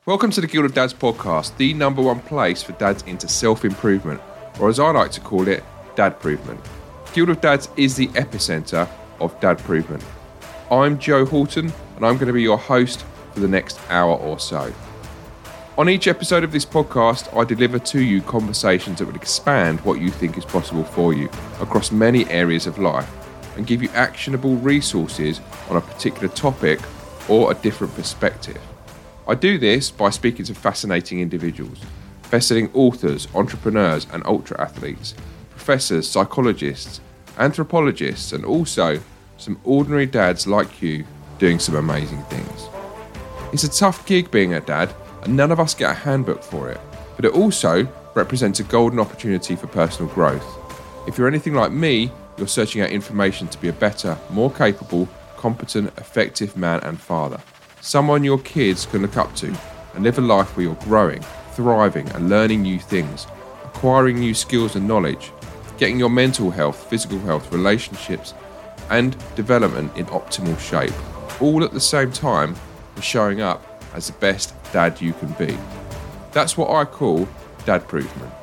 Welcome to the Guild of Dads podcast, the number one place for dads into self-improvement, or as I like to call it, Dad-provement. Guild of Dads is the epicenter of Dad-provement. I'm Joe Horton, and I'm going to be your host for the next hour or so. On each episode of this podcast, I deliver to you conversations that would expand what you think is possible for you across many areas of life and give you actionable resources on a particular topic or a different perspective. I do this by speaking to fascinating individuals, best-selling authors, entrepreneurs and ultra-athletes, professors, psychologists, anthropologists, and also some ordinary dads like you doing some amazing things. It's a tough gig being a dad, and none of us get a handbook for it, but it also represents a golden opportunity for personal growth. If you're anything like me, you're searching out information to be a better, more capable, competent, effective man and father. Someone your kids can look up to and live a life where you're growing, thriving and learning new things, acquiring new skills and knowledge, getting your mental health, physical health, relationships and development in optimal shape, all at the same time as showing up as the best dad you can be. That's what I call Dad-provement.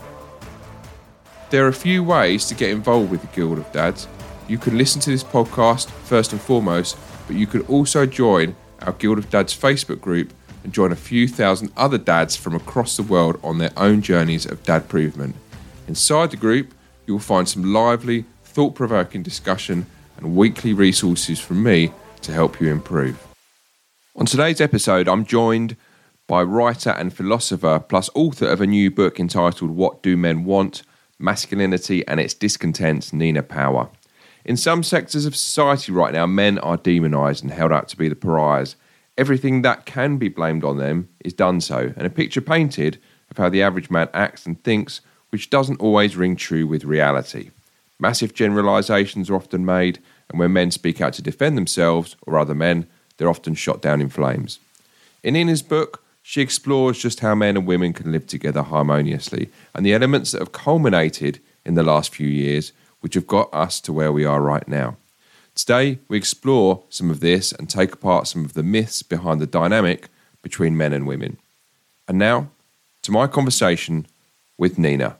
There are a few ways to get involved with the Guild of Dads. You can listen to this podcast first and foremost, but you can also join our Guild of Dads Facebook group and join a few thousand other dads from across the world on their own journeys of Dad-provement. Inside the group, you will find some lively, thought-provoking discussion and weekly resources from me to help you improve. On today's episode, I'm joined by writer and philosopher plus author of a new book entitled What Do Men Want? Masculinity and Its Discontents, Nina Power. In some sectors of society right now, men are demonised and held out to be the pariahs. Everything that can be blamed on them is done so, and a picture painted of how the average man acts and thinks, which doesn't always ring true with reality. Massive generalisations are often made, and when men speak out to defend themselves or other men, they're often shot down in flames. In Nina's book, she explores just how men and women can live together harmoniously, and the elements that have culminated in the last few years, which have got us to where we are right now. Today, we explore some of this and take apart some of the myths behind the dynamic between men and women. And now, to my conversation with Nina.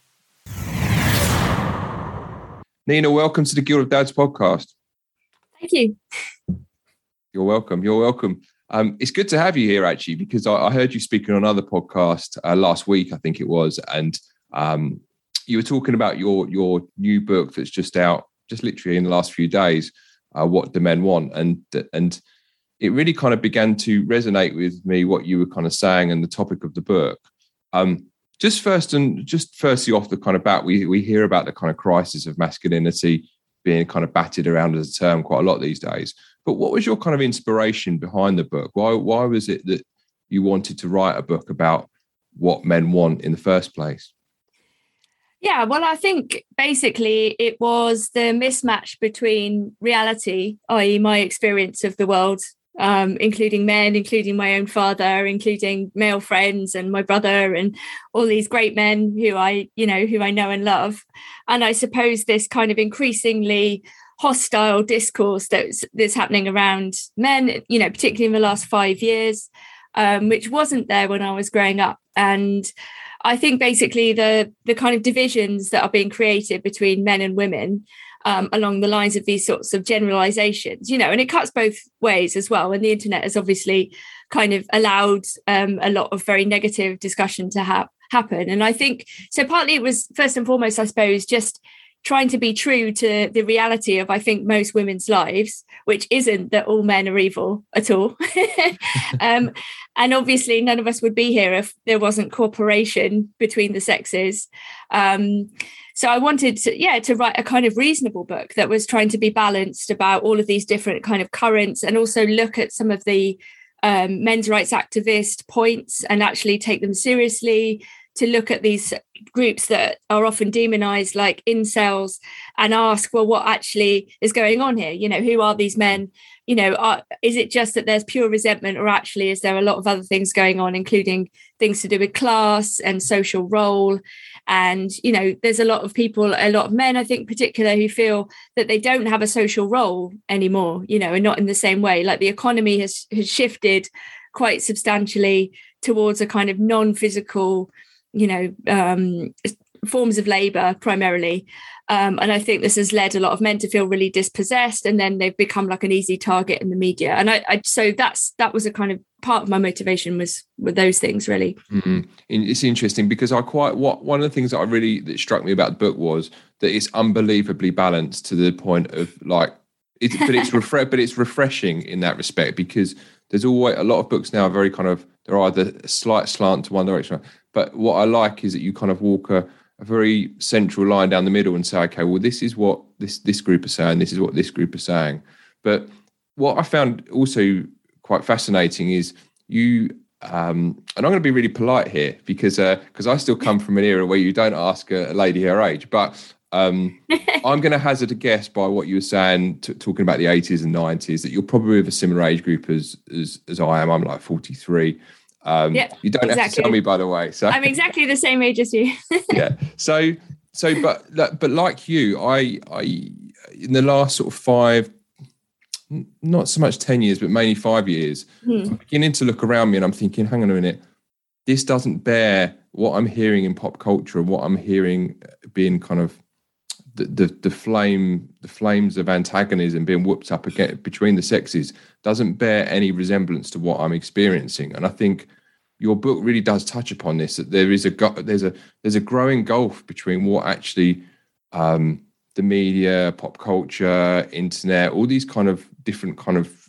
Nina, welcome to the Guild of Dads podcast. Thank you. You're welcome. You're welcome. It's good to have you here, actually, because I heard you speaking on another podcast last week, I think it was, and you were talking about your new book that's just out, just literally in the last few days, What Do Men Want? And it really kind of began to resonate with me, what you were kind of saying and the topic of the book. Just firstly off the kind of bat, we hear about the kind of crisis of masculinity being kind of batted around as a term quite a lot these days. But what was your kind of inspiration behind the book? Why was it that you wanted to write a book about what men want in the first place? Yeah, well, I think basically it was the mismatch between reality, i.e. my experience of the world, including men, including my own father, including male friends and my brother and all these great men who I know and love. And I suppose this kind of increasingly hostile discourse that's happening around men, particularly in the last 5 years, which wasn't there when I was growing up. And I think basically the kind of divisions that are being created between men and women along the lines of these sorts of generalizations, and it cuts both ways as well. And the internet has obviously kind of allowed a lot of very negative discussion to happen. And I think, so partly it was first and foremost, I suppose, just trying to be true to the reality of, I think, most women's lives, which isn't that all men are evil at all. And obviously none of us would be here if there wasn't cooperation between the sexes. So I wanted to write a kind of reasonable book that was trying to be balanced about all of these different kind of currents, and also look at some of the men's rights activist points and actually take them seriously, to look at these groups that are often demonized, like incels, and ask, well, what actually is going on here? Who are these men? Is it just that there's pure resentment, or actually is there a lot of other things going on, including things to do with class and social role? And, there's a lot of people, a lot of men, I think, particular, who feel that they don't have a social role anymore, and not in the same way. Like the economy has shifted quite substantially towards a kind of non-physical, forms of labour primarily. And I think this has led a lot of men to feel really dispossessed, and then they've become like an easy target in the media. And so that was a kind of part of my motivation with those things, really. Mm-hmm. It's interesting because one of the things that struck me about the book was that it's unbelievably balanced to the point of like, but it's refreshing in that respect, because there's always a lot of books now are very kind of, they're either a slight slant to one direction, but what I like is that you kind of walk a very central line down the middle and say, okay, well, this is what this group are saying, this is what this group are saying. But what I found also quite fascinating is you, and I'm going to be really polite here because I still come from an era where you don't ask a lady her age, but I'm going to hazard a guess by what you were saying, talking about the 80s and 90s, that you're probably of a similar age group as I am. I'm like 43. You don't have to tell me, by the way. So I'm exactly the same age as you. Yeah. So, but like you, I in the last sort of 5, not so much 10 years, but mainly 5 years, I'm beginning to look around me and I'm thinking, hang on a minute, this doesn't bear what I'm hearing in pop culture and what I'm hearing being kind of the flames of antagonism being whooped up again between the sexes doesn't bear any resemblance to what I'm experiencing. And I think your book really does touch upon this, that there's a growing gulf between what actually the media, pop culture, internet, all these kind of different kind of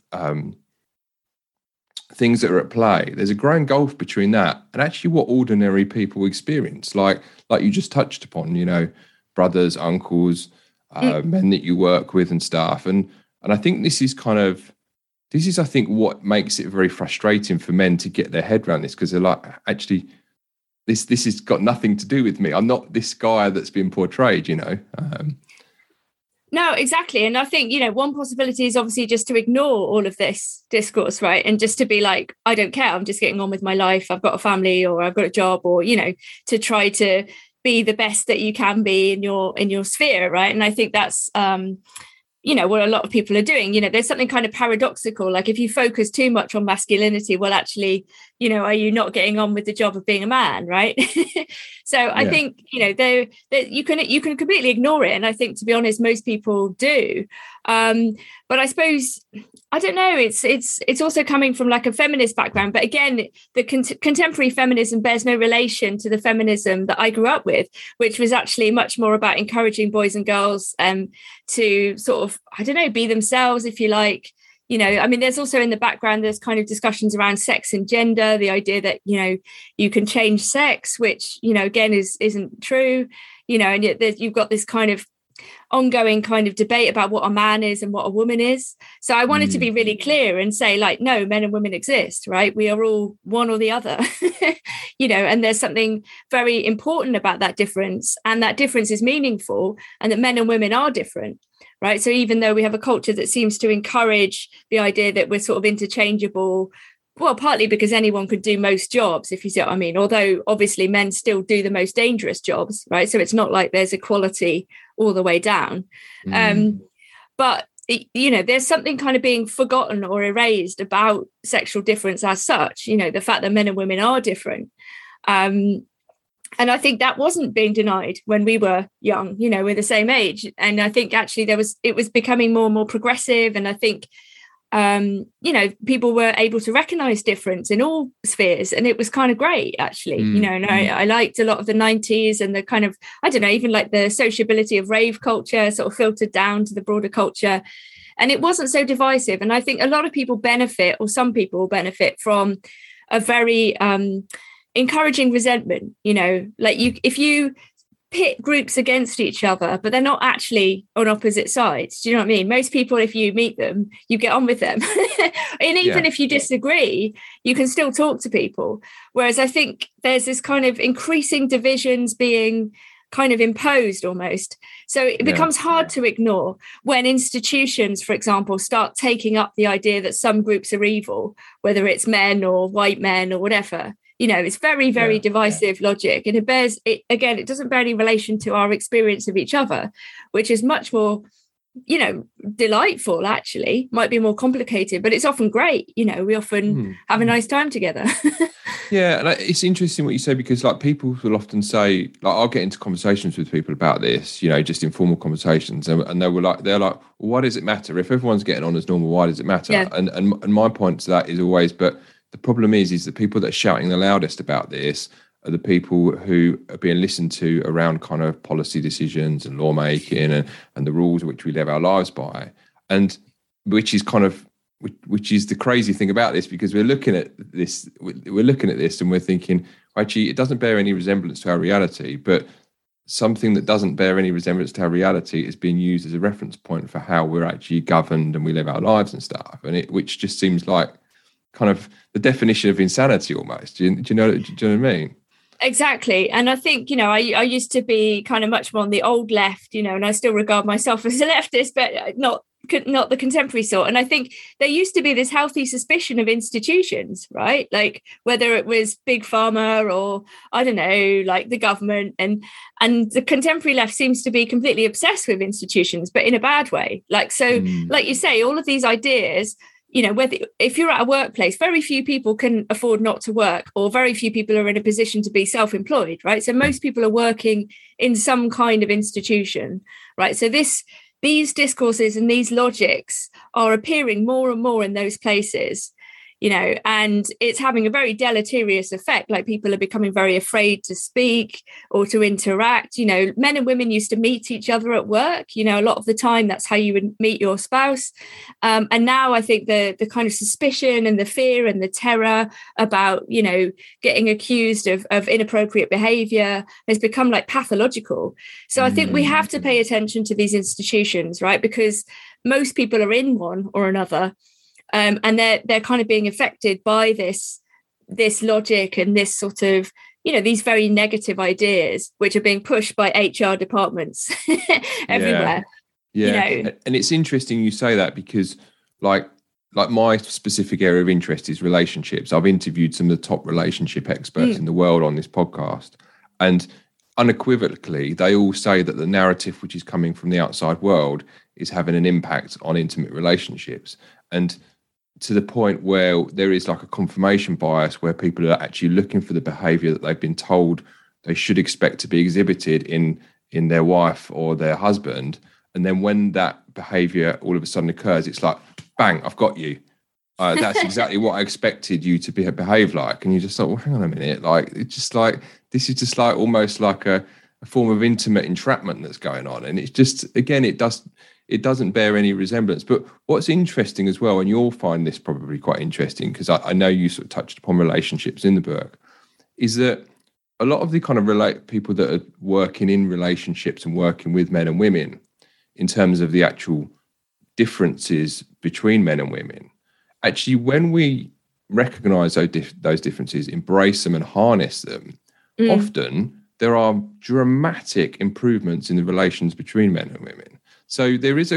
things that are at play. There's a growing gulf between that and actually what ordinary people experience, like you just touched upon, brothers, uncles, men that you work with and stuff. And I think this is I think what makes it very frustrating for men to get their head around this, because they're like, actually, this has got nothing to do with me. I'm not this guy that's been portrayed, No, exactly. And I think, one possibility is obviously just to ignore all of this discourse, right? And just to be like, I don't care. I'm just getting on with my life. I've got a family, or I've got a job, or, to try to be the best that you can be in your sphere, right? And I think that's what a lot of people are doing. There's something kind of paradoxical, like if you focus too much on masculinity, well, actually, are you not getting on with the job of being a man, right? So I think there you can completely ignore it, and I think, to be honest, most people do. But I suppose, I don't know, it's also coming from like a feminist background. But again, the contemporary feminism bears no relation to the feminism that I grew up with, which was actually much more about encouraging boys and girls to sort of, I don't know, be themselves, if you like. There's also in the background, there's kind of discussions around sex and gender, the idea that, you can change sex, which, again, isn't true, and yet you've got this kind of ongoing kind of debate about what a man is and what a woman is. So I wanted to be really clear and say, like, no, men and women exist, right? We are all one or the other, and there's something very important about that difference, and that difference is meaningful, and that men and women are different. Right. So even though we have a culture that seems to encourage the idea that we're sort of interchangeable, well, partly because anyone could do most jobs, if you see what I mean, although obviously men still do the most dangerous jobs. Right. So it's not like there's equality all the way down. But, there's something kind of being forgotten or erased about sexual difference as such, the fact that men and women are different. And I think that wasn't being denied when we were young, we're the same age. And I think actually it was becoming more and more progressive. And I think, people were able to recognize difference in all spheres. And it was kind of great, actually, and I liked a lot of the 90s and the kind of, I don't know, even like the sociability of rave culture sort of filtered down to the broader culture. And it wasn't so divisive. And I think a lot of people benefit, or some people benefit from a very, encouraging resentment, like if you pit groups against each other, but they're not actually on opposite sides. Do you know what I mean? Most people, if you meet them, you get on with them. And even if you disagree, you can still talk to people. Whereas I think there's this kind of increasing divisions being kind of imposed almost. So it becomes hard to ignore when institutions, for example, start taking up the idea that some groups are evil, whether it's men or white men or whatever. It's very, very divisive logic. And it doesn't bear any relation to our experience of each other, which is much more delightful, actually. Might be more complicated, but it's often great. We often have a nice time together. Yeah, and it's interesting what you say, because like people will often say, like I'll get into conversations with people about this, just informal conversations, and they're like, well, why does it matter if everyone's getting on as normal? Why does it matter? Yeah. And my point to that is always, but the problem is the people that are shouting the loudest about this are the people who are being listened to around kind of policy decisions and lawmaking and the rules which we live our lives by, and which is the crazy thing about this, because we're looking at this and we're thinking, actually, it doesn't bear any resemblance to our reality, but something that doesn't bear any resemblance to our reality is being used as a reference point for how we're actually governed and we live our lives and stuff, which just seems like kind of the definition of insanity almost. Do you know what I mean? Exactly. And I think, I used to be kind of much more on the old left, and I still regard myself as a leftist, but not the contemporary sort. And I think there used to be this healthy suspicion of institutions, right? Like whether it was big pharma or, I don't know, like the government, and the contemporary left seems to be completely obsessed with institutions, but in a bad way. Like, so like you say, all of these ideas, if you're at a workplace, very few people can afford not to work, or very few people are in a position to be self-employed, right? So most people are working in some kind of institution, right? So these discourses and these logics are appearing more and more in those places, and it's having a very deleterious effect. Like people are becoming very afraid to speak or to interact. Men and women used to meet each other at work. A lot of the time that's how you would meet your spouse. And now I think the kind of suspicion and the fear and the terror about, getting accused of inappropriate behavior has become like pathological. So I think we have to pay attention to these institutions, right? Because most people are in one or another. And they're kind of being affected by this logic and this sort of, these very negative ideas, which are being pushed by HR departments everywhere. Yeah. And it's interesting you say that, because like my specific area of interest is relationships. I've interviewed some of the top relationship experts in the world on this podcast, and unequivocally, they all say that the narrative which is coming from the outside world is having an impact on intimate relationships. And to the point where there is like a confirmation bias, where people are actually looking for the behavior that they've been told they should expect to be exhibited in their wife or their husband. And then when that behavior all of a sudden occurs, it's like, bang, I've got you. That's exactly what I expected you to behave like. And you're just like, well, hang on a minute. Like, it's just like, this is just like almost like a form of intimate entrapment that's going on. And it's just, again, it doesn't bear any resemblance. But what's interesting as well, and you'll find this probably quite interesting, because I know you sort of touched upon relationships in the book, is that a lot of the kind of people that are working in relationships and working with men and women, in terms of the actual differences between men and women, actually, when we recognize those differences, embrace them and harness them, often there are dramatic improvements in the relations between men and women. So there is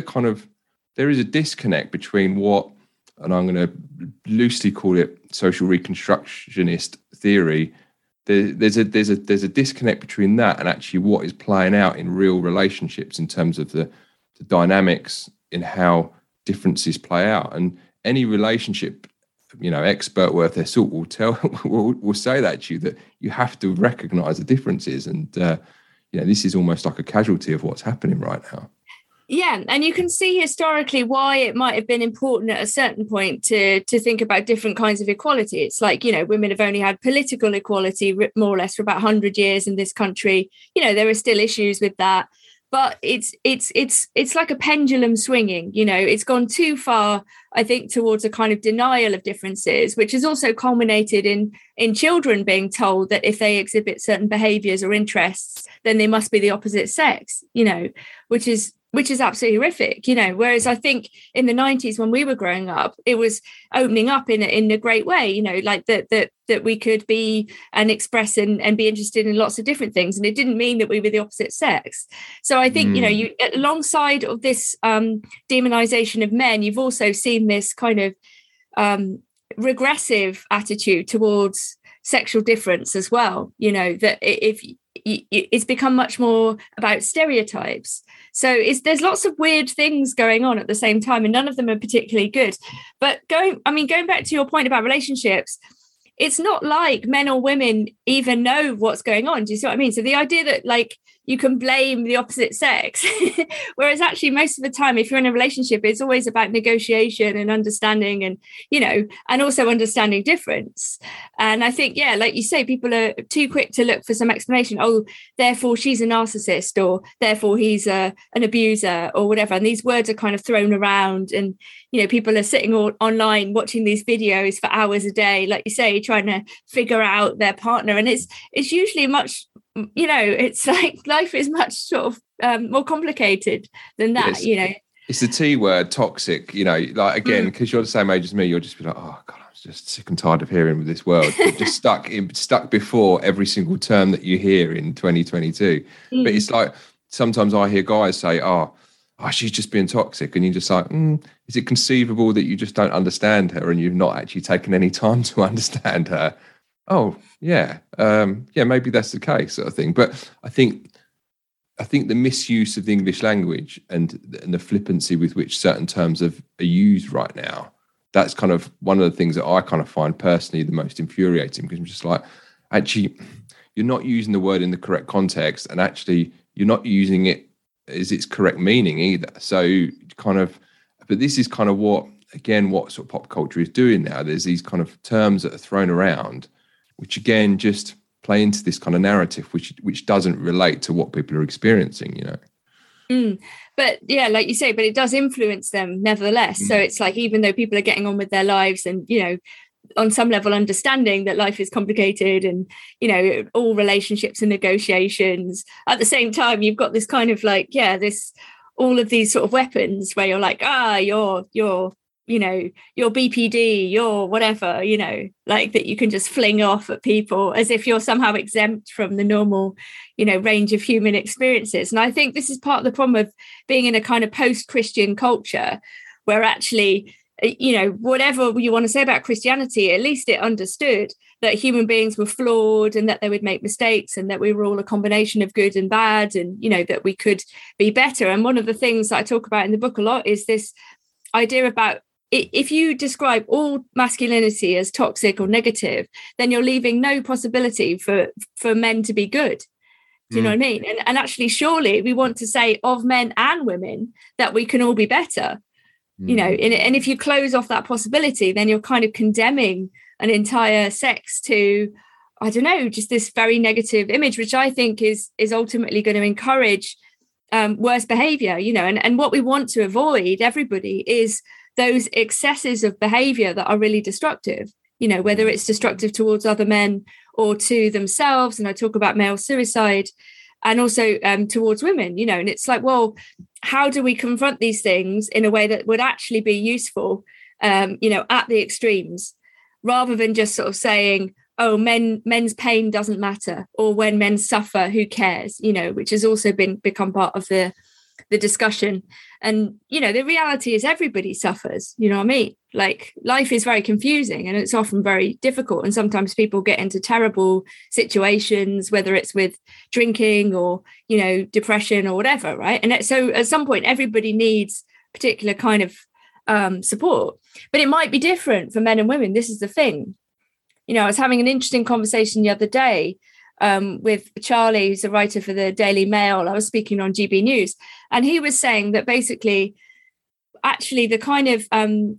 a disconnect between what, and I'm going to loosely call it social reconstructionist theory. There's a disconnect between that and actually what is playing out in real relationships in terms of the dynamics in how differences play out. And any relationship, expert worth their salt will say that to you, that you have to recognize the differences. And this is almost like a casualty of what's happening right now. Yeah, and you can see historically why it might have been important at a certain point to think about different kinds of equality. It's like, women have only had political equality more or less for about 100 years in this country. There are still issues with that, but it's like a pendulum swinging. It's gone too far, I think, towards a kind of denial of differences, which has also culminated in children being told that if they exhibit certain behaviors or interests, then they must be the opposite sex, which is absolutely horrific, whereas I think in the 90s when we were growing up, it was opening up in a great way, like that we could be and express and be interested in lots of different things. And it didn't mean that we were the opposite sex. So I think, you alongside of this demonization of men, you've also seen this kind of regressive attitude towards sexual difference as well, you know, that if it's become much more about stereotypes. So there's lots of weird things going on at the same time, and none of them are particularly good. But going back to your point about relationships, it's not like men or women even know what's going on. Do you see what I mean? So the idea that like you can blame the opposite sex, whereas actually most of the time, if you're in a relationship, it's always about negotiation and understanding, and, you know, and also understanding difference. And I think, yeah, like you say, people are too quick to look for some explanation. Oh, therefore she's a narcissist, or therefore he's an abuser, or whatever. And these words are kind of thrown around, and, you know, people are sitting online watching these videos for hours a day, like you say, trying to figure out their partner. And it's usually much, you know, it's like life is much sort of more complicated than that. Yes. You know, it's the T word, toxic. You know, like again, because you're the same age as me, you'll just be like, oh God, I'm just sick and tired of hearing with this world. Just stuck before every single term that you hear in 2022. But it's like sometimes I hear guys say, oh, she's just being toxic, and you're just like, is it conceivable that you just don't understand her and you've not actually taken any time to understand her? Oh, yeah. Maybe that's the case, sort of thing. But I think the misuse of the English language and the flippancy with which certain terms are used right now, that's kind of one of the things that I kind of find personally the most infuriating, because I'm just like, actually, you're not using the word in the correct context, and actually you're not using it as its correct meaning either. So kind of, but this is kind of what sort of pop culture is doing now. There's these kind of terms that are thrown around, which again just play into this kind of narrative, which doesn't relate to what people are experiencing, you know. But yeah, like you say, but it does influence them nevertheless. So it's like, even though people are getting on with their lives and, you know, on some level understanding that life is complicated and, you know, all relationships and negotiations, at the same time, you've got this kind of like, all of these sort of weapons where you're like, you're you know, your BPD, your whatever, you know, like that you can just fling off at people as if you're somehow exempt from the normal, you know, range of human experiences. And I think this is part of the problem of being in a kind of post-Christian culture, where actually, you know, whatever you want to say about Christianity, at least it understood that human beings were flawed and that they would make mistakes and that we were all a combination of good and bad, and, you know, that we could be better. And one of the things that I talk about in the book a lot is this idea about, if you describe all masculinity as toxic or negative, then you're leaving no possibility for men to be good. Do you know what I mean? And actually, surely we want to say of men and women that we can all be better, you know, and if you close off that possibility, then you're kind of condemning an entire sex to, I don't know, just this very negative image, which I think is ultimately going to encourage worse behavior, you know, and what we want to avoid, everybody, is those excesses of behavior that are really destructive, you know, whether it's destructive towards other men or to themselves. And I talk about male suicide, and also towards women, you know, and it's like, well, how do we confront these things in a way that would actually be useful, you know, at the extremes, rather than just sort of saying, oh, men's pain doesn't matter, or when men suffer, who cares, you know, which has also become part of the discussion. And, you know, the reality is everybody suffers, you know what I mean? Like, life is very confusing and it's often very difficult. And sometimes people get into terrible situations, whether it's with drinking or, you know, depression or whatever, right? And so at some point, everybody needs particular kind of support, but it might be different for men and women. This is the thing. You know, I was having an interesting conversation the other day with Charlie, who's a writer for the Daily Mail. I was speaking on GB News, and he was saying that basically, actually, the kind of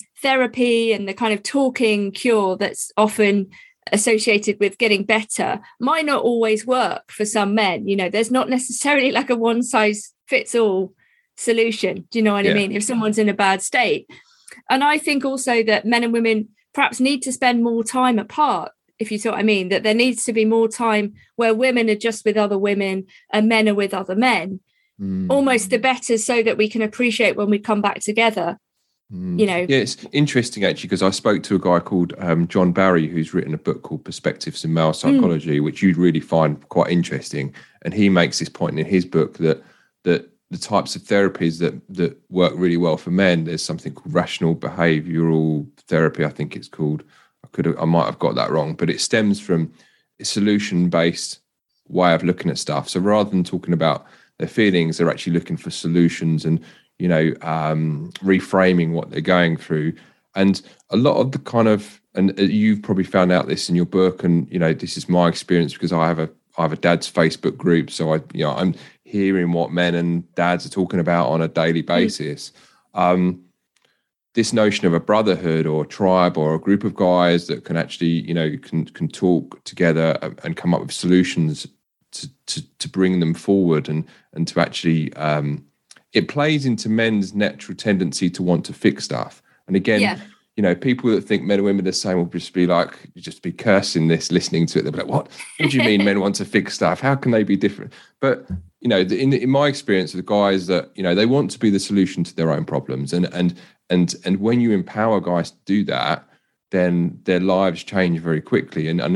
therapy and the kind of talking cure that's often associated with getting better might not always work for some men. You know, there's not necessarily like a one size fits all solution. Do you know what I mean? If someone's in a bad state. And I think also that men and women perhaps need to spend more time apart, if you see what I mean, that there needs to be more time where women are just with other women and men are with other men, almost the better, so that we can appreciate when we come back together, you know. Yeah, it's interesting actually, because I spoke to a guy called John Barry, who's written a book called Perspectives in Male Psychology, which you'd really find quite interesting. And he makes this point in his book that the types of therapies that work really well for men, there's something called rational behavioural therapy, I think it's called. I I might have got that wrong, but it stems from a solution-based way of looking at stuff. So rather than talking about their feelings, they're actually looking for solutions and, reframing what they're going through. And a lot of the kind of, and you've probably found out this in your book, and this is my experience because I have a dad's Facebook group, so I'm hearing what men and dads are talking about on a daily basis. This notion of a brotherhood or a tribe or a group of guys that can actually can talk together and come up with solutions to bring them forward and to actually it plays into men's natural tendency to want to fix stuff. And again, people that think men and women are the same will just be cursing this, listening to it. They'll be like, what do you mean men want to fix stuff? How can they be different? But, in my experience with the guys that, they want to be the solution to their own problems. And when you empower guys to do that, then their lives change very quickly. And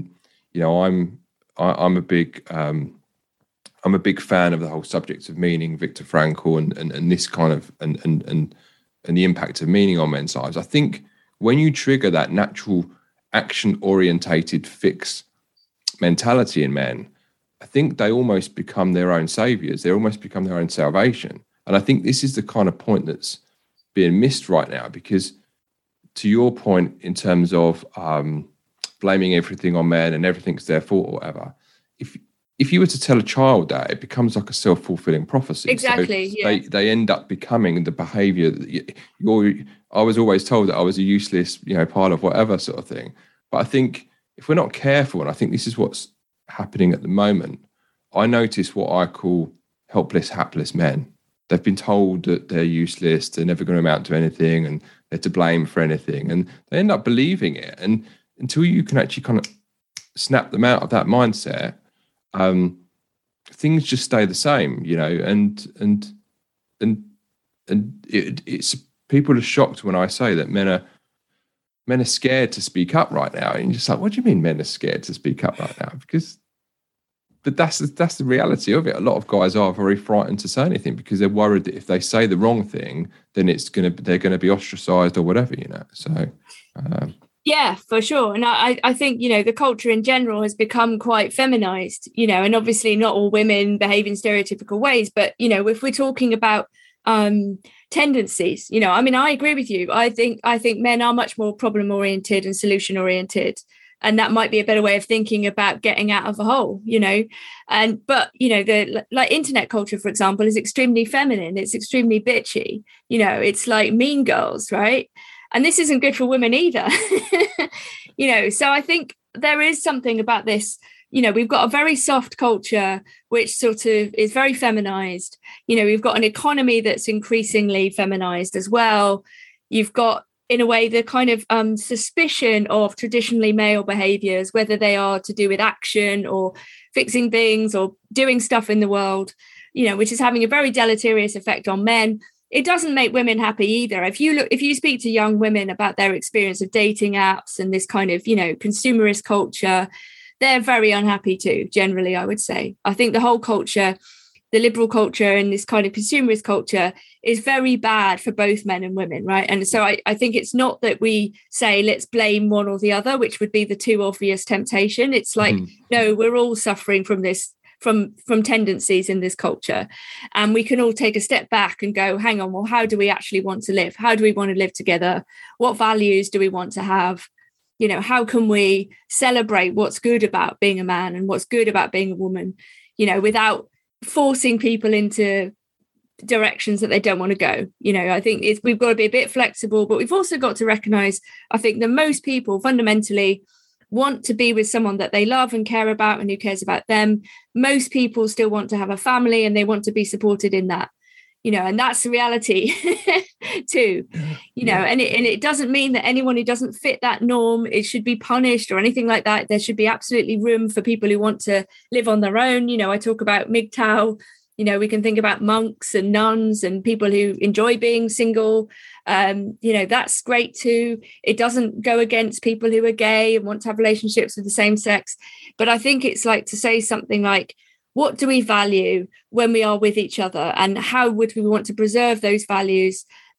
I'm a big fan of the whole subject of meaning, Viktor Frankl, and this kind of, and the impact of meaning on men's lives. I think when you trigger that natural action-orientated fix mentality in men, I think they almost become their own saviors. They almost become their own salvation. And I think this is the kind of point that's being missed right now, because to your point in terms of blaming everything on men and everything's their fault or whatever, if you were to tell a child that, it becomes like a self-fulfilling prophecy. Exactly. So they end up becoming the behavior that I was always told that I was a useless, pile of whatever sort of thing. But I think if we're not careful, and I think this is what's happening at the moment, I notice what I call helpless, hapless men. They've been told that they're useless, they're never going to amount to anything, and they're to blame for anything. And they end up believing it. And until you can actually kind of snap them out of that mindset, things just stay the same, and it's people are shocked when I say that men are scared to speak up right now. And you're just like, what do you mean men are scared to speak up right now? But that's the reality of it. A lot of guys are very frightened to say anything because they're worried that if they say the wrong thing, then they're going to be ostracized or whatever, So yeah, for sure. And I think, the culture in general has become quite feminized, and obviously not all women behave in stereotypical ways. But, if we're talking about tendencies, I agree with you. I think men are much more problem oriented and solution oriented. And that might be a better way of thinking about getting out of a hole, but the internet culture, for example, is extremely feminine. It's extremely bitchy. It's like Mean Girls, right? And this isn't good for women either. So I think there is something about this. We've got a very soft culture, which sort of is very feminized. We've got an economy that's increasingly feminized as well. You've got, in a way, the kind of suspicion of traditionally male behaviors, whether they are to do with action or fixing things or doing stuff in the world, which is having a very deleterious effect on men. It doesn't make women happy either. If you speak to young women about their experience of dating apps and this kind of, consumerist culture, they're very unhappy too, generally, I would say. I think the whole culture, the liberal culture and this kind of consumerist culture, is very bad for both men and women, right? And so I think it's not that we say, let's blame one or the other, which would be the too obvious temptation. It's like, no, we're all suffering from this, from tendencies in this culture. And we can all take a step back and go, hang on, well, how do we actually want to live? How do we want to live together? What values do we want to have? How can we celebrate what's good about being a man and what's good about being a woman, without forcing people into directions that they don't want to go. I think we've got to be a bit flexible, but we've also got to recognize, I think, that most people fundamentally want to be with someone that they love and care about and who cares about them. Most people still want to have a family and they want to be supported in that, and that's the reality too, and it doesn't mean that anyone who doesn't fit that norm, it should be punished or anything like that. There should be absolutely room for people who want to live on their own. I talk about MGTOW, we can think about monks and nuns and people who enjoy being single. That's great too. It doesn't go against people who are gay and want to have relationships with the same sex. But I think it's like to say something like, what do we value when we are with each other? And how would we want to preserve those values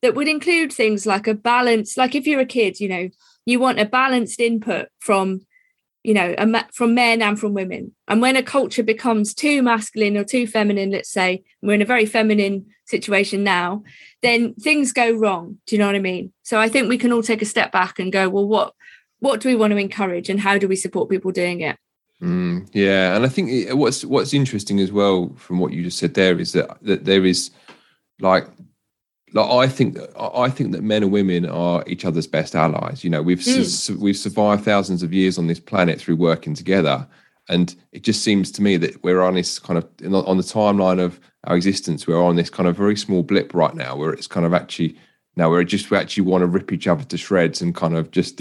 that would include things like a balance, like if you're a kid, you know, you want a balanced input from, you know, from men and from women. And when a culture becomes too masculine or too feminine, let's say, we're in a very feminine situation now, then things go wrong. Do you know what I mean? So I think we can all take a step back and go, well, what do we want to encourage and how do we support people doing it? Yeah, and I think what's interesting as well from what you just said there is that there is like I think that men and women are each other's best allies. You know, we've survived thousands of years on this planet through working together, and it just seems to me that we're on this kind of on the timeline of our existence. We're on this kind of very small blip right now, where it's kind of actually now we actually want to rip each other to shreds and kind of just.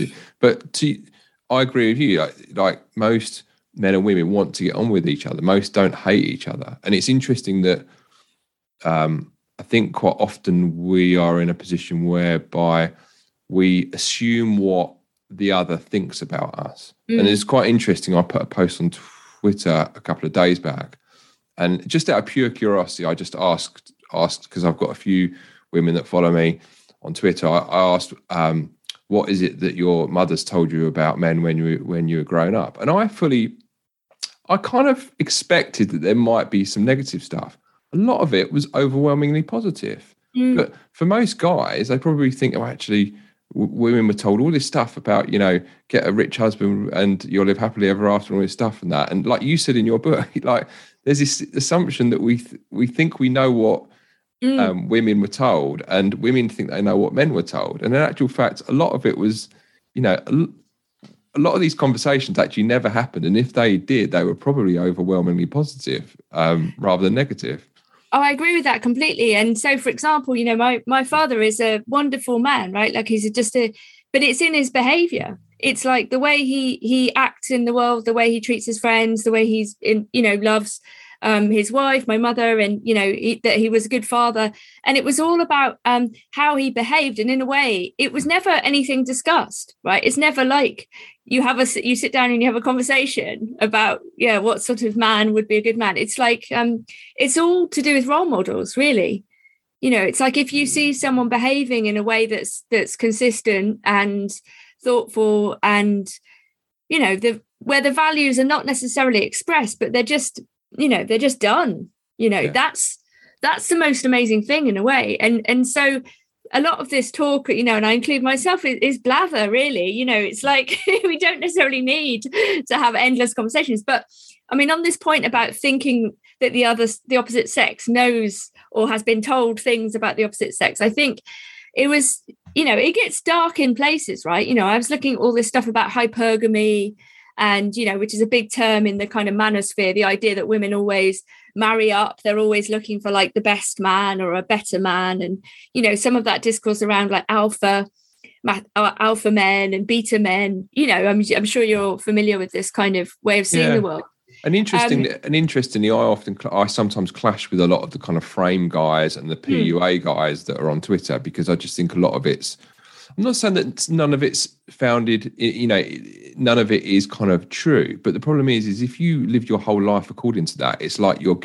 I agree with you. Like most men and women want to get on with each other. Most don't hate each other, and it's interesting that. I think quite often we are in a position whereby we assume what the other thinks about us. And it's quite interesting. I put a post on Twitter a couple of days back, and just out of pure curiosity, I just asked because I've got a few women that follow me on Twitter. I asked, what is it that your mother's told you about men when you were growing up? And I kind of expected that there might be some negative stuff. A lot of it was overwhelmingly positive. But for most guys, they probably think, oh, actually, women were told all this stuff about, you know, get a rich husband and you'll live happily ever after, and all this stuff and that. And like you said in your book, like there's this assumption that we think we know what women were told, and women think they know what men were told. And in actual fact, a lot of it was, you know, a lot of these conversations actually never happened. And if they did, they were probably overwhelmingly positive rather than negative. Oh, I agree with that completely. And so, for example, you know, my father is a wonderful man, right? Like but it's in his behavior. It's like the way he acts in the world, the way he treats his friends, the way he's loves his wife, my mother, and, you know, that he was a good father. And it was all about how he behaved. And in a way, it was never anything discussed, right? It's never like you sit down and you have a conversation about, what sort of man would be a good man. It's like, it's all to do with role models, really. You know, it's like if you see someone behaving in a way that's consistent and thoughtful and, you know, where the values are not necessarily expressed, but they're just done, you know, that's the most amazing thing in a way. And so a lot of this talk, you know, and I include myself, is blather, really. You know, it's like we don't necessarily need to have endless conversations. But I mean, on this point about thinking that the opposite sex knows or has been told things about the opposite sex, I think it was, you know, it gets dark in places, right? You know, I was looking at all this stuff about hypergamy, and, you know, which is a big term in the kind of manosphere, the idea that women always marry up, they're always looking for like the best man or a better man. And, you know, some of that discourse around like alpha men and beta men, you know, I'm sure you're familiar with this kind of way of seeing the world. And interestingly, I sometimes clash with a lot of the kind of frame guys and the PUA guys that are on Twitter, because I just think a lot of I'm not saying that none of it's founded, you know, none of it is kind of true. But the problem is if you live your whole life according to that, it's like your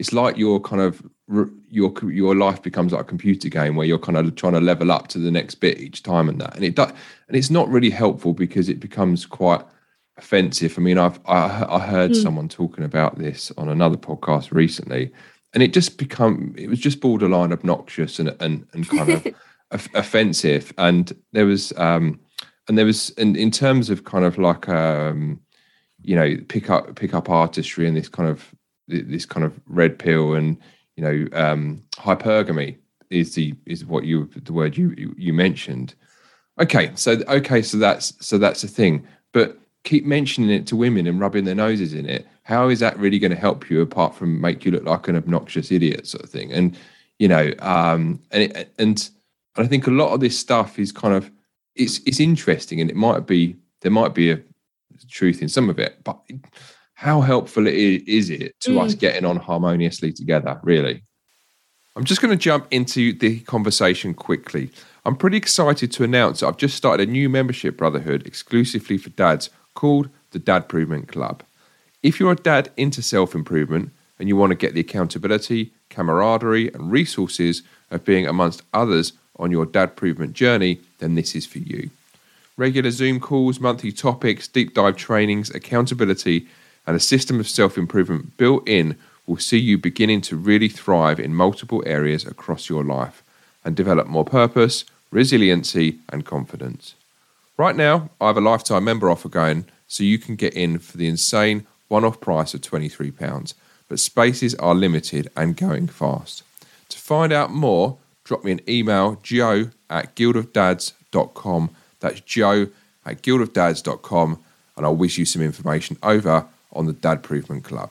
life becomes like a computer game where you're kind of trying to level up to the next bit each time and that. And it's not really helpful because it becomes quite offensive. I mean, I heard someone talking about this on another podcast recently, and it was just borderline obnoxious and kind of offensive. And there was in terms of kind of like you know, pick up artistry and this kind of red pill, and, you know, hypergamy is the word you mentioned. Okay, so that's a thing, but keep mentioning it to women and rubbing their noses in it. How is that really going to help you, apart from make you look like an obnoxious idiot sort of thing? And, you know, and I think a lot of this stuff is kind of, it's interesting, and there might be a truth in some of it, but how helpful is it to us getting on harmoniously together, really? I'm just going to jump into the conversation quickly. I'm pretty excited to announce that I've just started a new membership brotherhood exclusively for dads called the Dadprovement Club. If you're a dad into self-improvement and you want to get the accountability, camaraderie and resources of being, amongst others, on your dad-provement journey, then this is for you. Regular Zoom calls, monthly topics, deep dive trainings, accountability, and a system of self-improvement built in will see you beginning to really thrive in multiple areas across your life and develop more purpose, resiliency, and confidence. Right now, I have a lifetime member offer going, so you can get in for the insane one-off price of £23, but spaces are limited and going fast. To find out more, drop me an email, joe@guildofdads.com. That's joe@guildofdads.com, and I'll whiz you some information over on the Dad Provement Club.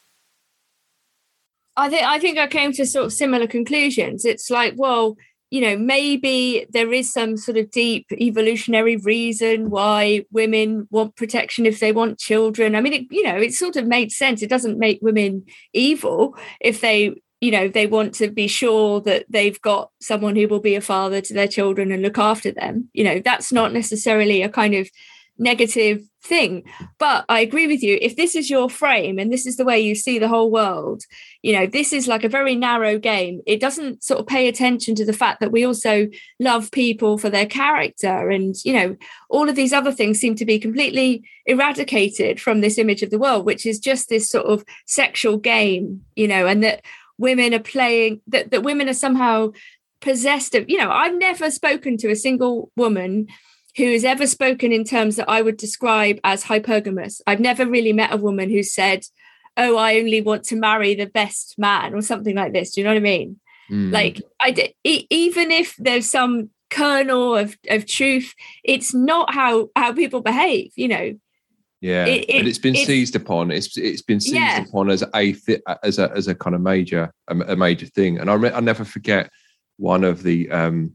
I think I came to sort of similar conclusions. It's like, well, you know, maybe there is some sort of deep evolutionary reason why women want protection if they want children. I mean, it sort of made sense. It doesn't make women evil if they want to be sure that they've got someone who will be a father to their children and look after them. You know, that's not necessarily a kind of negative thing. But I agree with you. If this is your frame and this is the way you see the whole world, you know, this is like a very narrow game. It doesn't sort of pay attention to the fact that we also love people for their character. And, you know, all of these other things seem to be completely eradicated from this image of the world, which is just this sort of sexual game, you know, and that women are playing, that women are somehow possessed of, you know, I've never spoken to a single woman who has ever spoken in terms that I would describe as hypergamous. I've never really met a woman who said, oh, I only want to marry the best man or something like this. Do you know what I mean? Like, even if there's some kernel of truth, it's not how people behave, you know. Yeah, but it's been seized upon. It's been seized upon as a kind of major thing. And I never forget one of the kind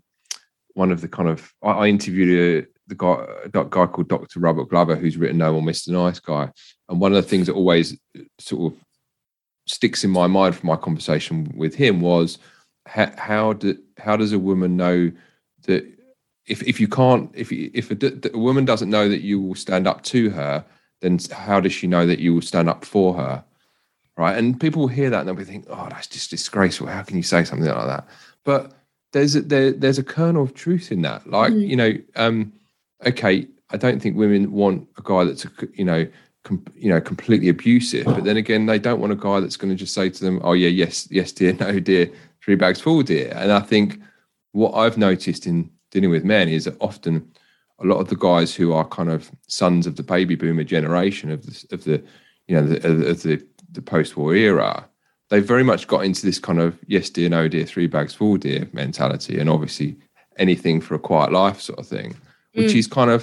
of, I interviewed a guy called Dr. Robert Glover, who's written No More Mr. Nice Guy. And one of the things that always sort of sticks in my mind from my conversation with him was how does a woman know that if a woman doesn't know that you will stand up to her, then how does she know that you will stand up for her? Right. And people will hear that and they'll be thinking, oh, that's just disgraceful. How can you say something like that? But there's a kernel of truth in that. Like, you know, okay, I don't think women want a guy that's, completely abusive. But then again, they don't want a guy that's going to just say to them, oh, yeah, yes, dear, no, dear, 3 bags full, dear. And I think what I've noticed in dealing with men is that often a lot of the guys who are kind of sons of the baby boomer generation of the post-war era, they very much got into this kind of yes dear, no dear, 3 bags full, dear mentality, and obviously anything for a quiet life sort of thing, which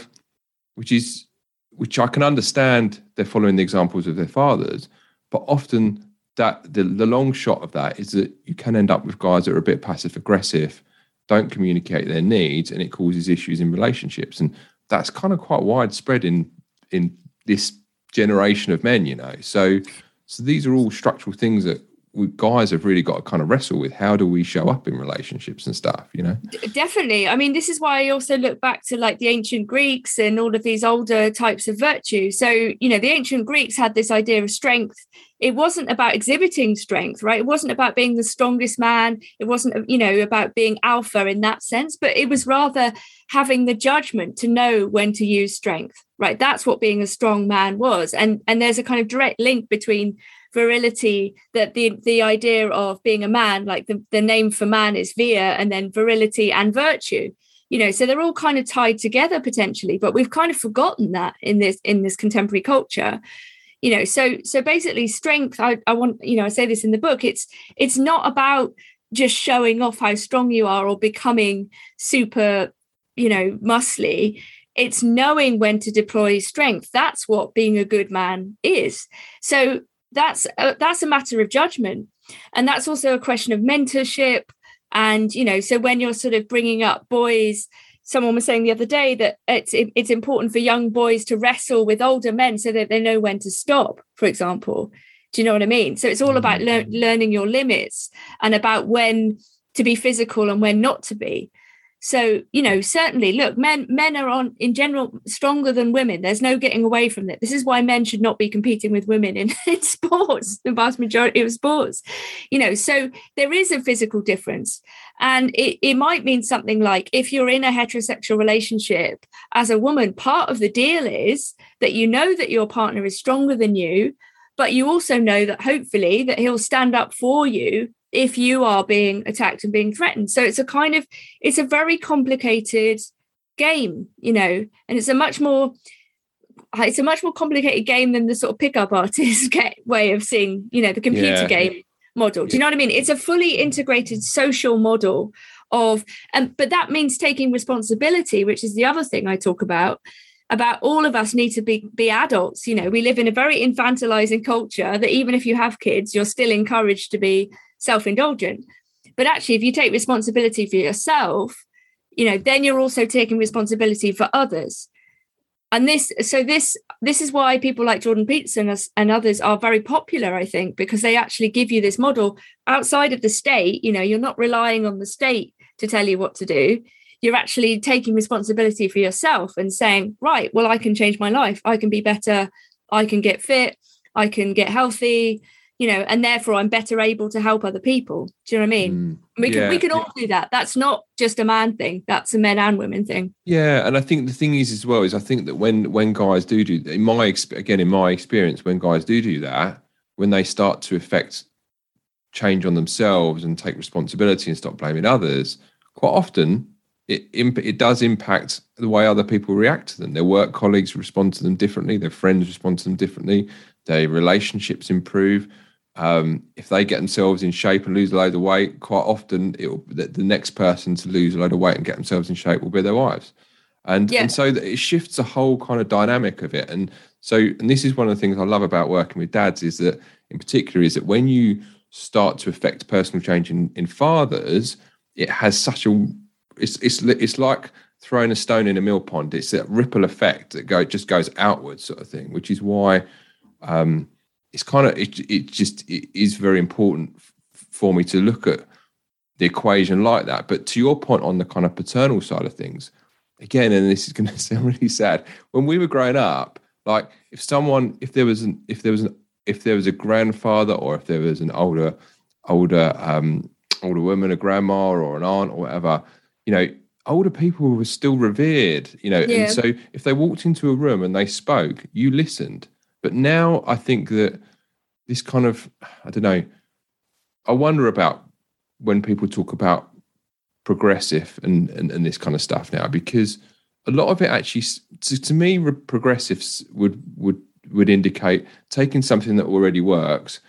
I can understand. They're following the examples of their fathers, but often that the long shot of that is that you can end up with guys that are a bit passive aggressive, don't communicate their needs, and it causes issues in relationships. And that's kind of quite widespread in this generation of men, you know. So these are all structural things that guys have really got to kind of wrestle with. How do we show up in relationships and stuff, you know? Definitely. I mean, this is why I also look back to like the ancient Greeks and all of these older types of virtue. So, you know, the ancient Greeks had this idea of strength. It wasn't about exhibiting strength, right? It wasn't about being the strongest man. It wasn't, you know, about being alpha in that sense, but it was rather having the judgment to know when to use strength, right? That's what being a strong man was. And there's a kind of direct link between virility, that the idea of being a man, like the name for man is vir, and then virility and virtue, you know, so they're all kind of tied together potentially, but we've kind of forgotten that in this contemporary culture, you know. So basically strength, I want, you know, I say this in the book, it's not about just showing off how strong you are or becoming super, you know, muscly. It's knowing when to deploy strength. That's what being a good man is. So that's a matter of judgment. And that's also a question of mentorship. And, you know, so when you're sort of bringing up boys, someone was saying the other day that it's important for young boys to wrestle with older men so that they know when to stop, for example. Do you know what I mean? So it's all about learning your limits and about when to be physical and when not to be. So, certainly, look, men are in general stronger than women. There's no getting away from that. This is why men should not be competing with women in sports, the vast majority of sports. So there is a physical difference. And it might mean something like, if you're in a heterosexual relationship as a woman, part of the deal is that you know that your partner is stronger than you, but you also know that hopefully that he'll stand up for you if you are being attacked and being threatened. So it's a very complicated game, and it's a much more complicated game than the sort of pickup artist way of seeing, the computer game model. Do you know what I mean? It's a fully integrated social model but that means taking responsibility, which is the other thing I talk about all of us need to be adults. We live in a very infantilizing culture that even if you have kids, you're still encouraged to be self-indulgent. But actually, if you take responsibility for yourself, then you're also taking responsibility for others. And this is why people like Jordan Peterson and others are very popular, I think, because they actually give you this model outside of the state. You're not relying on the state to tell you what to do. You're actually taking responsibility for yourself and saying, right, well, I can change my life. I can be better. I can get fit. I can get healthy. And therefore I'm better able to help other people. Do you know what I mean? We can all do that. That's not just a man thing. That's a men and women thing. Yeah, and I think the thing is as well is I think that when guys do in my experience, when guys do that, when they start to affect change on themselves and take responsibility and stop blaming others, quite often it does impact the way other people react to them. Their work colleagues respond to them differently. Their friends respond to them differently. Their relationships improve. If they get themselves in shape and lose a load of weight, quite often the next person to lose a load of weight and get themselves in shape will be their wives. And so it shifts the whole kind of dynamic of it. And this is one of the things I love about working with dads is that when you start to affect personal change in fathers, it has it's like throwing a stone in a mill pond. It's that ripple effect that just goes outwards sort of thing, which is why it is very important for me to look at the equation like that. But to your point on the kind of paternal side of things, again, and this is going to sound really sad, when we were growing up, like if there was a grandfather or if there was an older woman, a grandma or an aunt or whatever, older people were still revered, and so if they walked into a room and they spoke, you listened. But now I think that this kind of, I don't know, I wonder about when people talk about progressive and this kind of stuff now, because a lot of it actually, to me, progressives would indicate taking something that already works,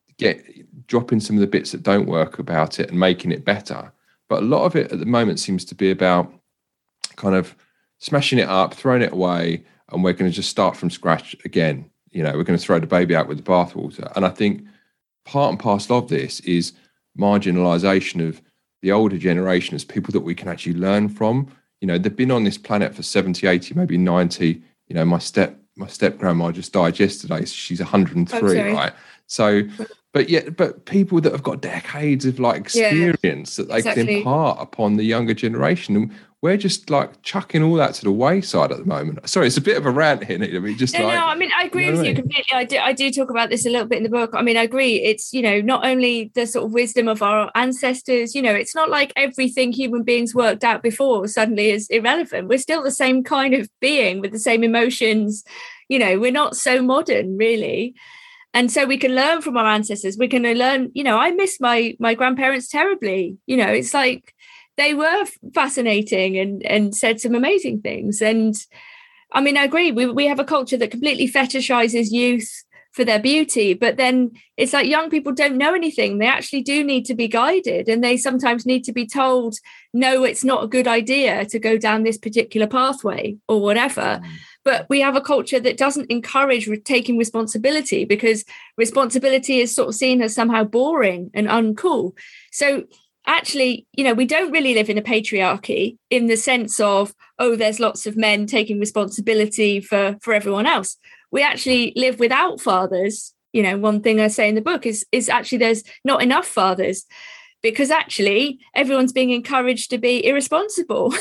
dropping some of the bits that don't work about it and making it better. But a lot of it at the moment seems to be about kind of smashing it up, throwing it away, and we're going to just start from scratch again. We're going to throw the baby out with the bathwater. And I think part and parcel of this is marginalisation of the older generation as people that we can actually learn from. They've been on this planet for 70, 80, maybe 90. My step grandma just died yesterday. So she's 103, right? So, but people that have got decades of experience that they can impart upon the younger generation. And we're just chucking all that to the wayside at the moment. Sorry, it's a bit of a rant here, Nick. I agree with you completely. I do talk about this a little bit in the book. I agree. It's, not only the sort of wisdom of our ancestors, it's not like everything human beings worked out before suddenly is irrelevant. We're still the same kind of being with the same emotions. We're not so modern, really. And so we can learn from our ancestors. We can learn, I miss my grandparents terribly. It's like they were fascinating and said some amazing things. And I agree. We have a culture that completely fetishizes youth for their beauty, but then it's like young people don't know anything. They actually do need to be guided, and they sometimes need to be told, no, it's not a good idea to go down this particular pathway or whatever. But we have a culture that doesn't encourage taking responsibility, because responsibility is sort of seen as somehow boring and uncool. So actually, we don't really live in a patriarchy in the sense of, oh, there's lots of men taking responsibility for everyone else. We actually live without fathers. One thing I say in the book is actually there's not enough fathers. because actually everyone's being encouraged to be irresponsible.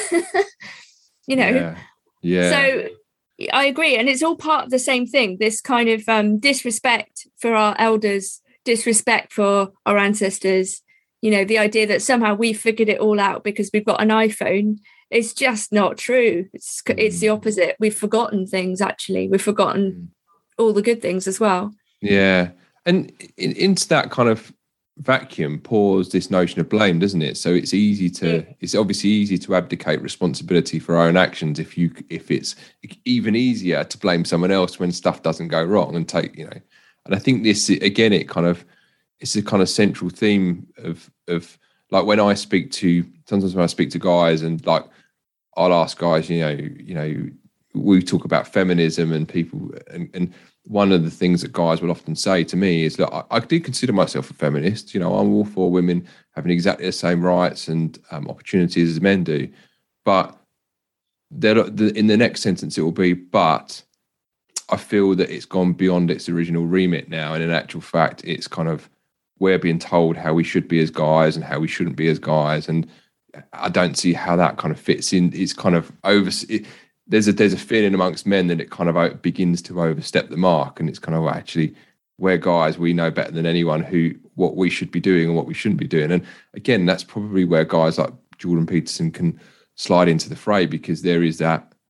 So I agree, and it's all part of the same thing, this kind of disrespect for our elders, disrespect for our ancestors, the idea that somehow we figured it all out because we've got an iPhone. It's just not true. It's the opposite. We've forgotten things, actually. We've forgotten all the good things as well. Yeah. And into that kind of vacuum pours this notion of blame, doesn't it? So it's it's obviously easy to abdicate responsibility for our own actions if it's even easier to blame someone else when stuff doesn't go wrong and and I think this, again, it's a kind of central theme of like when I speak to guys, and like I'll ask guys, we talk about feminism and people, and one of the things that guys will often say to me is, look, I do consider myself a feminist. I'm all for women having exactly the same rights and opportunities as men do. But in the next sentence, it will be, but I feel that it's gone beyond its original remit now. And in actual fact, it's kind of, we're being told how we should be as guys and how we shouldn't be as guys. And I don't see how that kind of fits in. It's kind of there's a feeling amongst men that it kind of begins to overstep the mark, and it's kind of, actually, we're guys, we know better than anyone what we should be doing and what we shouldn't be doing. And again, that's probably where guys like Jordan Peterson can slide into the fray, because there is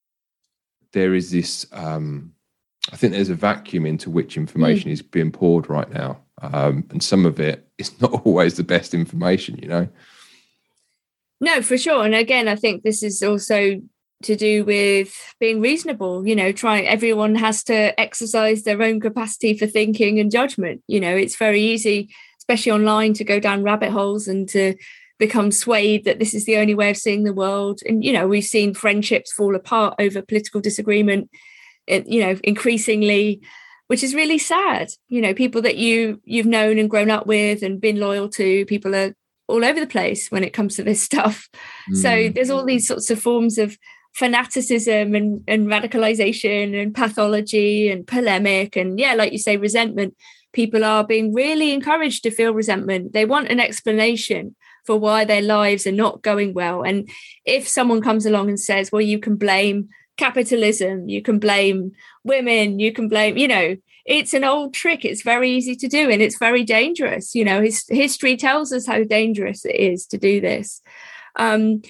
this I think there's a vacuum into which information is being poured right now, and some of it is not always the best information. No, for sure. And again, I think this is also to do with being reasonable. Everyone has to exercise their own capacity for thinking and judgment. It's very easy, especially online, to go down rabbit holes and to become swayed that this is the only way of seeing the world. And we've seen friendships fall apart over political disagreement, increasingly, which is really sad. People that you've known and grown up with and been loyal to, people are all over the place when it comes to this stuff. So there's all these sorts of forms of fanaticism and radicalization and pathology and polemic and, like you say, resentment. People are being really encouraged to feel resentment. They want an explanation for why their lives are not going well. And if someone comes along and says, well, you can blame capitalism, you can blame women, you can blame, it's an old trick. It's very easy to do, and it's very dangerous. History tells us how dangerous it is to do this. And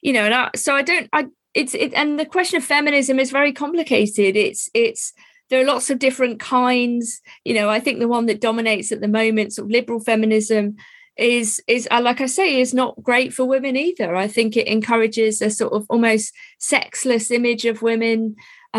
the question of feminism is very complicated. There are lots of different kinds. I think the one that dominates at the moment, sort of liberal feminism, is like I say, is not great for women either. I think it encourages a sort of almost sexless image of women.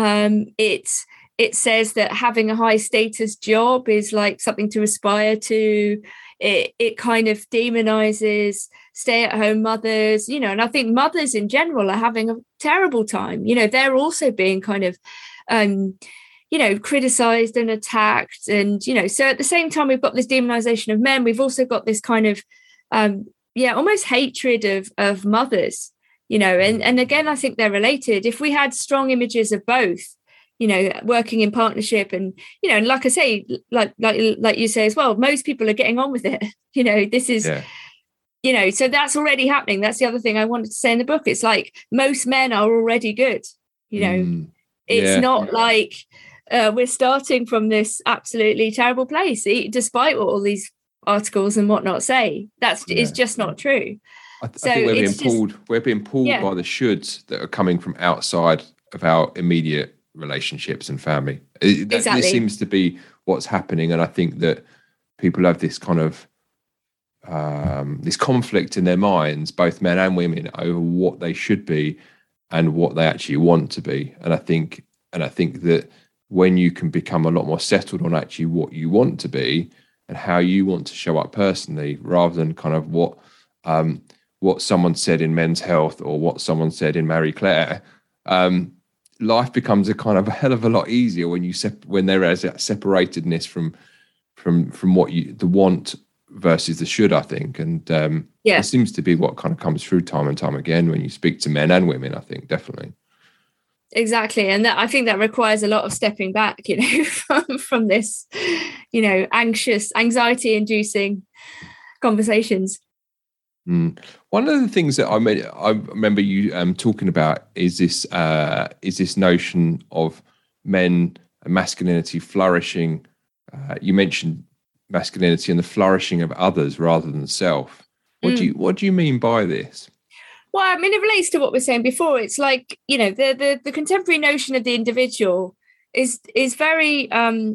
It says that having a high status job is like something to aspire to. It kind of demonizes stay-at-home mothers, and I think mothers in general are having a terrible time. They're also being kind of criticized and attacked. And, so at the same time, we've got this demonization of men. We've also got this kind of, almost hatred of mothers, and again, I think they're related. If we had strong images of both, working in partnership and, and like I say, like you say as well, most people are getting on with it. This is, so that's already happening. That's the other thing I wanted to say in the book. It's like most men are already good. It's not like we're starting from this absolutely terrible place, despite what all these articles and whatnot say. It's just not true. I think we're being pulled by the shoulds that are coming from outside of our immediate relationships and family. This seems to be what's happening, and I think that people have this kind of this conflict in their minds, both men and women, over what they should be and what they actually want to be. And I think that when you can become a lot more settled on actually what you want to be and how you want to show up personally, rather than kind of what someone said in Men's Health or what someone said in Marie Claire, life becomes a kind of a hell of a lot easier when there is that separatedness from what the want versus the should, I think. And it seems to be what kind of comes through time and time again when you speak to men and women, I think, definitely. Exactly. And I think that requires a lot of stepping back, from this, anxiety inducing conversations. Mm. One of the things that I remember you talking about is this notion of men and masculinity flourishing. You mentioned masculinity and the flourishing of others rather than self. What do you mean by this? Well, I mean, it relates to what we were saying before. It's like, you know, the contemporary notion of the individual is very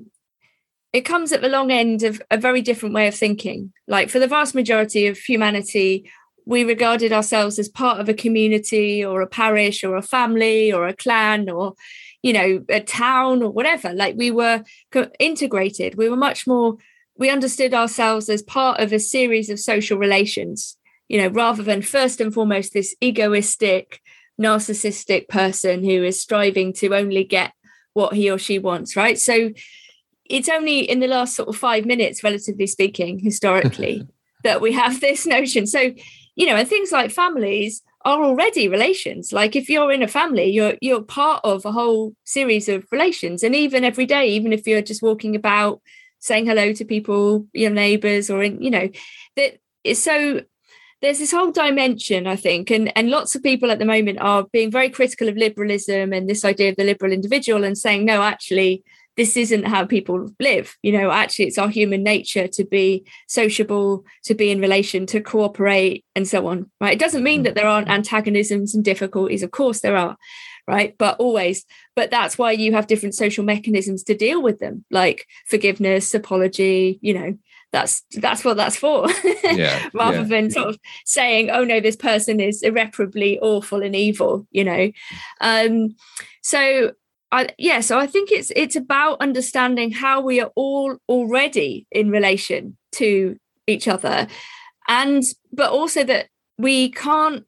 it comes at the long end of a very different way of thinking. Like, for the vast majority of humanity, we regarded ourselves as part of a community or a parish or a family or a clan or, you know, a town or whatever. Like, we were integrated. We were much more, we understood ourselves as part of a series of social relations, you know, rather than first and foremost this egoistic, narcissistic person who is striving to only get what he or she wants, right? So it's only in the last sort of 5 minutes, relatively speaking, historically, that we have this notion. So, you know, and things like families are already relations. Like, if you're in a family, you're part of a whole series of relations. And even every day, even if you're just walking about saying hello to people, your neighbors, or in, you know, that is so. There's this whole dimension, I think, and lots of people at the moment are being very critical of liberalism and this idea of the liberal individual and saying, no, actually, this isn't how people live. You know, actually, it's our human nature to be sociable, to be in relation, to cooperate, and so on. Right? It doesn't mean that there aren't antagonisms and difficulties. Of course, there are, right? But that's why you have different social mechanisms to deal with them, like forgiveness, apology. You know, that's what that's for. Rather than sort of saying, oh no, this person is irreparably awful and evil. You know, so I think it's about understanding how we are all already in relation to each other, but also that we can't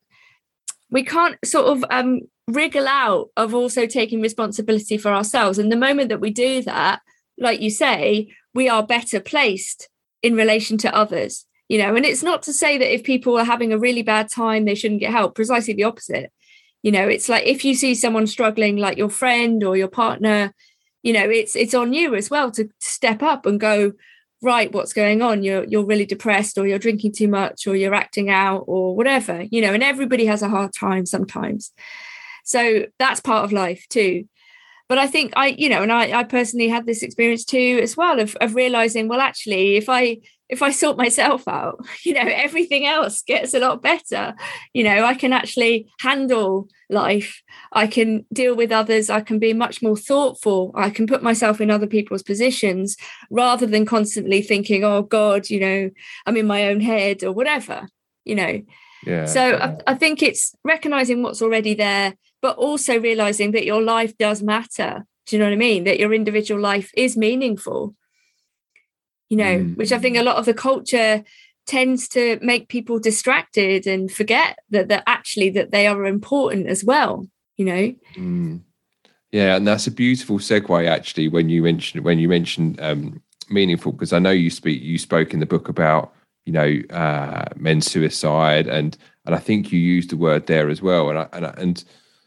sort of wriggle out of also taking responsibility for ourselves. And the moment that we do that, like you say, we are better placed in relation to others. You know, and it's not to say that if people are having a really bad time, they shouldn't get help. Precisely the opposite. You know, it's like, if you see someone struggling, like your friend or your partner, you know, it's on you as well to step up and go, right, what's going on? You're really depressed, or you're drinking too much, or you're acting out, or whatever, you know, and everybody has a hard time sometimes. So that's part of life too. But I think I personally had this experience too as well of realizing, well, actually, if I sort myself out, you know, everything else gets a lot better. You know, I can actually handle life. I can deal with others. I can be much more thoughtful. I can put myself in other people's positions rather than constantly thinking, oh God, you know, I'm in my own head or whatever, you know. Yeah. So I think it's recognizing what's already there, but also realizing that your life does matter. Do you know what I mean? That your individual life is meaningful. You know, which I think a lot of the culture tends to make people distracted and forget that actually that they are important as well, you know. Yeah, and that's a beautiful segue actually when you mentioned meaningful, because I know you spoke in the book about, you know, men's suicide, and I think you used the word there as well, and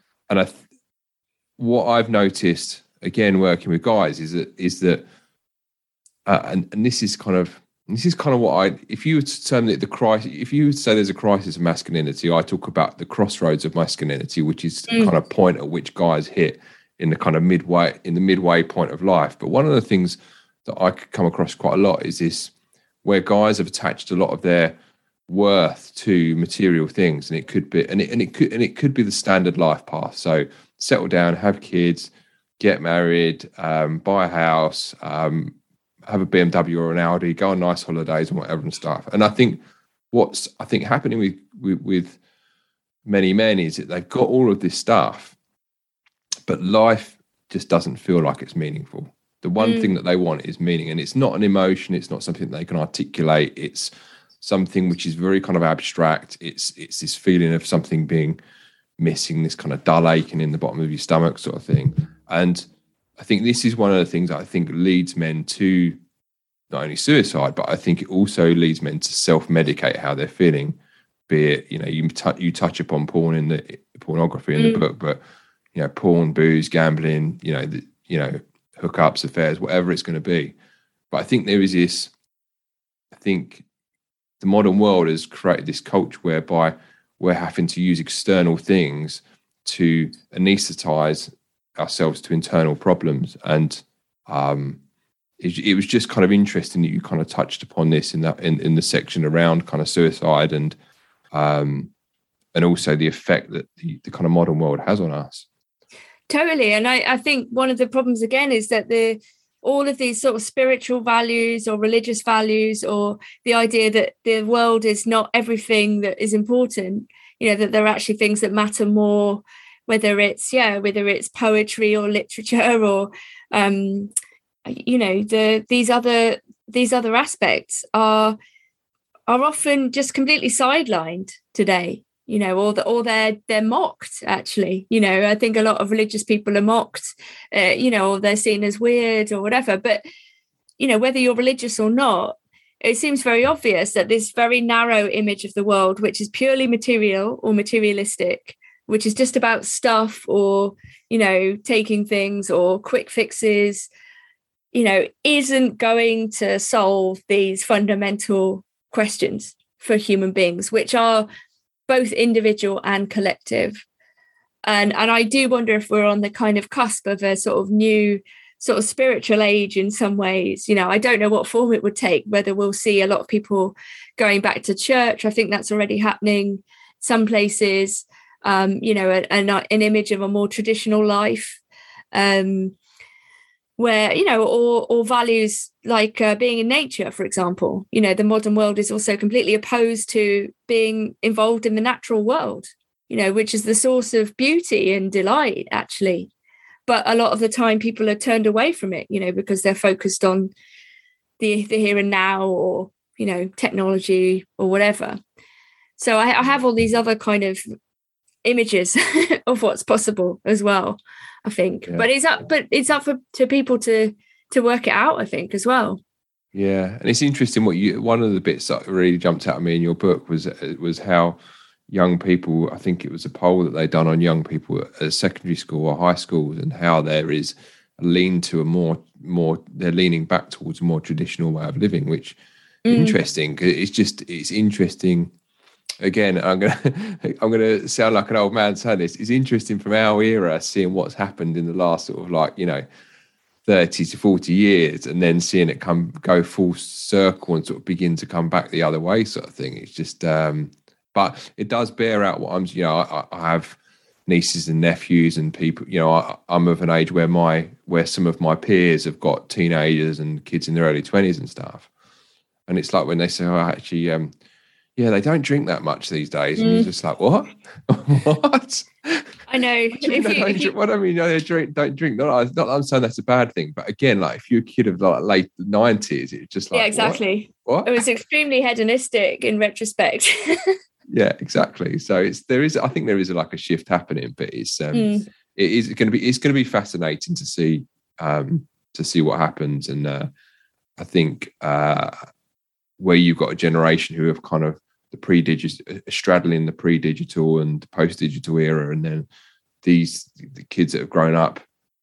what I've noticed again working with guys is that and this is kind of what if you were to term it the crisis, if you would say there's a crisis of masculinity, I talk about the crossroads of masculinity, which is the kind of point at which guys hit in the kind of midway point of life. But one of the things that I could come across quite a lot is this, where guys have attached a lot of their worth to material things, and it could be it could be the standard life path. So settle down, have kids, get married, buy a house, have a BMW or an Audi, go on nice holidays and whatever and stuff. And I think what's happening with many men is that they've got all of this stuff, but life just doesn't feel like it's meaningful. The one thing that they want is meaning, and it's not an emotion. It's not something they can articulate. It's something which is very kind of abstract. It's this feeling of something being missing, this kind of dull aching in the bottom of your stomach sort of thing. And I think this is one of the things that I think leads men to not only suicide, but I think it also leads men to self-medicate how they're feeling. Be it, you know, you touch upon porn in the pornography in the book, but you know, porn, booze, gambling, you know, hookups, affairs, whatever it's going to be. But I think there is this. I think the modern world has created this culture whereby we're having to use external things to anesthetize ourselves to internal problems. And it was just kind of interesting that you kind of touched upon this in the section around kind of suicide and also the effect that the kind of modern world has on us. Totally. And I think one of the problems again is that all of these sort of spiritual values or religious values, or the idea that the world is not everything that is important, that there are actually things that matter more, whether it's poetry or literature or these other aspects are often just completely sidelined today, or they're mocked, actually. I think a lot of religious people are mocked, or they're seen as weird or whatever. But, whether you're religious or not, it seems very obvious that this very narrow image of the world, which is purely material or materialistic, which is just about stuff or, taking things or quick fixes, isn't going to solve these fundamental questions for human beings, which are both individual and collective. And I do wonder if we're on the kind of cusp of a sort of new sort of spiritual age in some ways. I don't know what form it would take, whether we'll see a lot of people going back to church. I think that's already happening some places, an image of a more traditional life, where, or values like being in nature, for example. The modern world is also completely opposed to being involved in the natural world, which is the source of beauty and delight, actually. But a lot of the time people are turned away from it, because they're focused on the here and now, or, technology or whatever. So I have all these other kind of images of what's possible as well, I think. Yeah. But it's up to people to work it out, I think, as well. Yeah, and it's interesting one of the bits that really jumped out at me in your book was how young people, I think it was a poll that they'd done on young people at secondary school or high schools, and how there is a lean to a more they're leaning back towards a more traditional way of living, which interesting. It's interesting. Again, I'm gonna sound like an old man saying this. It's interesting from our era, seeing what's happened in the last sort of 30 to 40 years, and then seeing it go full circle and sort of begin to come back the other way, sort of thing. It's just, but it does bear out what I have nieces and nephews and people. I'm of an age where some of my peers have got teenagers and kids in their early 20s and stuff, and it's like when they say, "Oh, actually, yeah, they don't drink that much these days," and you're just like, "What? What?" I know. What I mean, they don't drink. Not that I'm saying that's a bad thing, but again, if you're a kid of late 90s, it's just like, yeah, exactly. What? It was extremely hedonistic in retrospect. Yeah, exactly. So I think there is a shift happening, but it's going to be fascinating to see what happens, and I think where you've got a generation who have kind of straddling the pre-digital and post-digital era, and then the kids that have grown up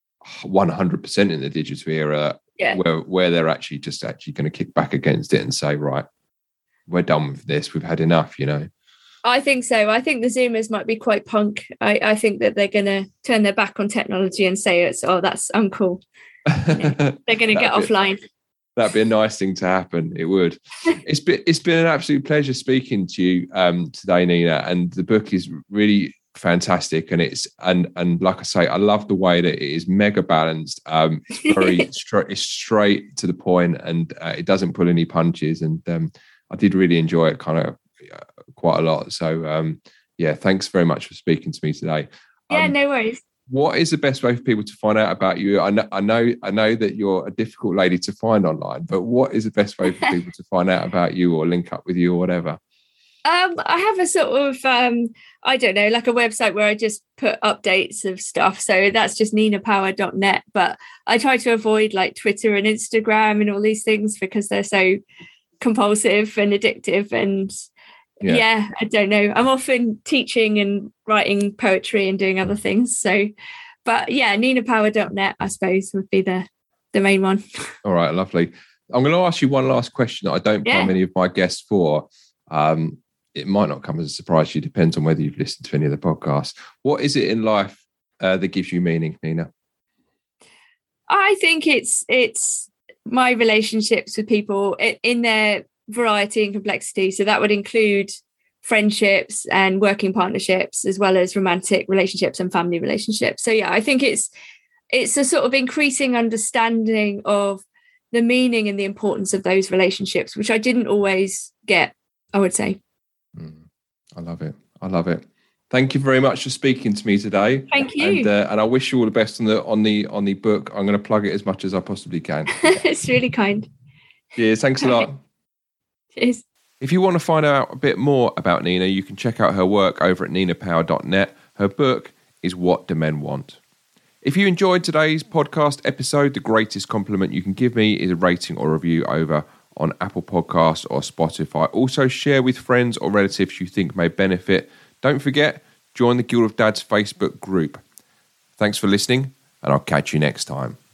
100% in the digital era, where they're actually going to kick back against it and say, right, we're done with this, we've had enough. I think so. I think the Zoomers might be quite punk. I think that they're going to turn their back on technology and say that's uncool. They're going to get offline. That'd be a nice thing to happen. It would. It's been an absolute pleasure speaking to you today, Nina. And the book is really fantastic. And and like I say, I love the way that it is mega balanced. It's very it's straight to the point, and it doesn't pull any punches. And I did really enjoy it quite a lot. So thanks very much for speaking to me today. Yeah, no worries. What is the best way for people to find out about you? I know that you're a difficult lady to find online, but what is the best way for people to find out about you or link up with you or whatever? I have a sort of, I don't know, like a website where I just put updates of stuff. So that's just ninapower.net. But I try to avoid Twitter and Instagram and all these things because they're so compulsive and addictive. And yeah, I don't know. I'm often teaching and writing poetry and doing other things. So, but yeah, ninapower.net, I suppose, would be the main one. All right, lovely. I'm going to ask you one last question that I don't prime any of my guests for. It might not come as a surprise to you, depends on whether you've listened to any of the podcasts. What is it in life that gives you meaning, Nina? I think it's my relationships with people in their variety and complexity. So that would include friendships and working partnerships, as well as romantic relationships and family relationships. So yeah, I think it's a sort of increasing understanding of the meaning and the importance of those relationships, which I didn't always get, I would say. I love it. Thank you very much for speaking to me today. Thank you. And I wish you all the best on the book. I'm going to plug it as much as I possibly can. It's really kind. Cheers. Thanks a lot. Cheers. If you want to find out a bit more about Nina, you can check out her work over at ninapower.net. Her book is What Do Men Want? If you enjoyed today's podcast episode, the greatest compliment you can give me is a rating or review over on Apple Podcasts or Spotify. Also, share with friends or relatives you think may benefit. Don't forget, join the Guild of Dads Facebook group. Thanks for listening, and I'll catch you next time.